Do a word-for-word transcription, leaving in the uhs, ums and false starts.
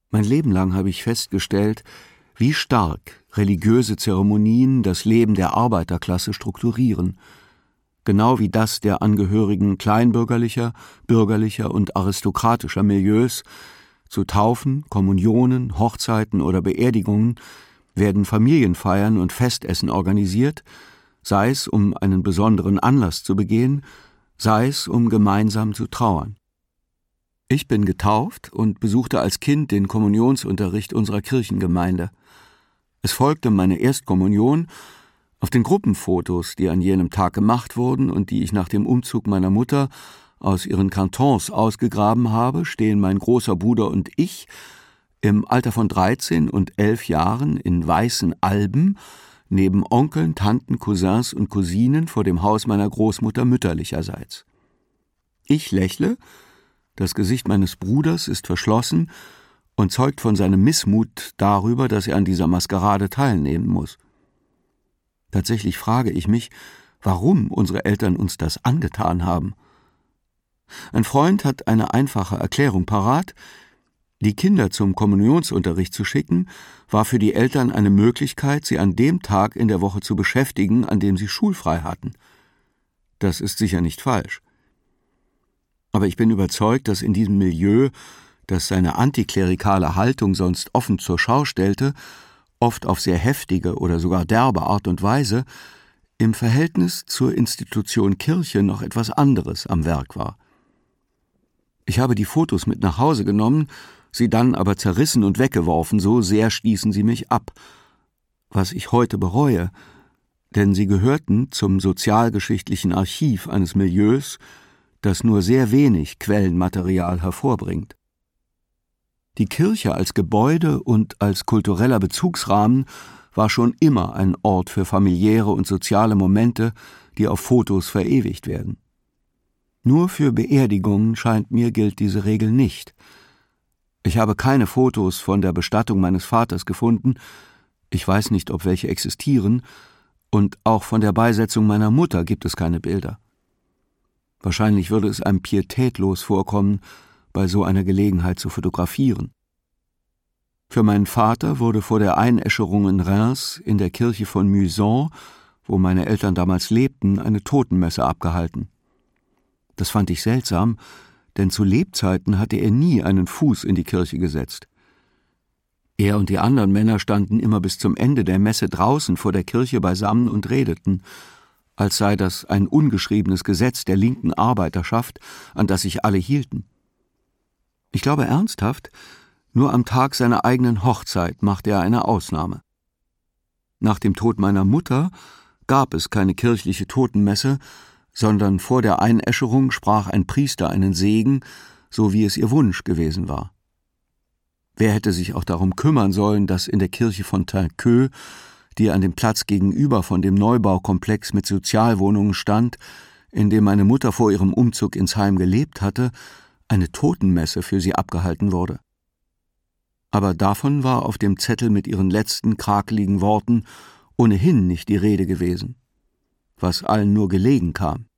Mein Leben lang habe ich festgestellt, wie stark religiöse Zeremonien das Leben der Arbeiterklasse strukturieren, genau wie das der Angehörigen kleinbürgerlicher, bürgerlicher und aristokratischer Milieus. Zu Taufen, Kommunionen, Hochzeiten oder Beerdigungen werden Familienfeiern und Festessen organisiert, sei es um einen besonderen Anlass zu begehen, sei es um gemeinsam zu trauern. Ich bin getauft und besuchte als Kind den Kommunionsunterricht unserer Kirchengemeinde. Es folgte meine Erstkommunion. Auf den Gruppenfotos, die an jenem Tag gemacht wurden und die ich nach dem Umzug meiner Mutter aus ihren Kartons ausgegraben habe, stehen mein großer Bruder und ich im Alter von dreizehn und elf Jahren in weißen Alben neben Onkeln, Tanten, Cousins und Cousinen vor dem Haus meiner Großmutter mütterlicherseits. Ich lächle, das Gesicht meines Bruders ist verschlossen und zeugt von seinem Missmut darüber, dass er an dieser Maskerade teilnehmen muss. Tatsächlich frage ich mich, warum unsere Eltern uns das angetan haben. Ein Freund hat eine einfache Erklärung parat: Die Kinder zum Kommunionsunterricht zu schicken, war für die Eltern eine Möglichkeit, sie an dem Tag in der Woche zu beschäftigen, an dem sie schulfrei hatten. Das ist sicher nicht falsch. Aber ich bin überzeugt, dass in diesem Milieu, das seine antiklerikale Haltung sonst offen zur Schau stellte, oft auf sehr heftige oder sogar derbe Art und Weise, im Verhältnis zur Institution Kirche noch etwas anderes am Werk war. Ich habe die Fotos mit nach Hause genommen, sie dann aber zerrissen und weggeworfen, so sehr stießen sie mich ab. Was ich heute bereue, denn sie gehörten zum sozialgeschichtlichen Archiv eines Milieus, das nur sehr wenig Quellenmaterial hervorbringt. Die Kirche als Gebäude und als kultureller Bezugsrahmen war schon immer ein Ort für familiäre und soziale Momente, die auf Fotos verewigt werden. Nur für Beerdigungen, scheint mir, gilt diese Regel nicht. Ich habe keine Fotos von der Bestattung meines Vaters gefunden, ich weiß nicht, ob welche existieren, und auch von der Beisetzung meiner Mutter gibt es keine Bilder. Wahrscheinlich würde es einem pietätlos vorkommen, bei so einer Gelegenheit zu fotografieren. Für meinen Vater wurde vor der Einäscherung in Reims in der Kirche von Muson, wo meine Eltern damals lebten, eine Totenmesse abgehalten. Das fand ich seltsam, denn zu Lebzeiten hatte er nie einen Fuß in die Kirche gesetzt. Er und die anderen Männer standen immer bis zum Ende der Messe draußen vor der Kirche beisammen und redeten, als sei das ein ungeschriebenes Gesetz der linken Arbeiterschaft, an das sich alle hielten. Ich glaube ernsthaft, nur am Tag seiner eigenen Hochzeit machte er eine Ausnahme. Nach dem Tod meiner Mutter gab es keine kirchliche Totenmesse, sondern vor der Einäscherung sprach ein Priester einen Segen, so wie es ihr Wunsch gewesen war. Wer hätte sich auch darum kümmern sollen, dass in der Kirche von Tinqueux, die an dem Platz gegenüber von dem Neubaukomplex mit Sozialwohnungen stand, in dem meine Mutter vor ihrem Umzug ins Heim gelebt hatte, eine Totenmesse für sie abgehalten wurde. Aber davon war auf dem Zettel mit ihren letzten krakeligen Worten ohnehin nicht die Rede gewesen, was allen nur gelegen kam.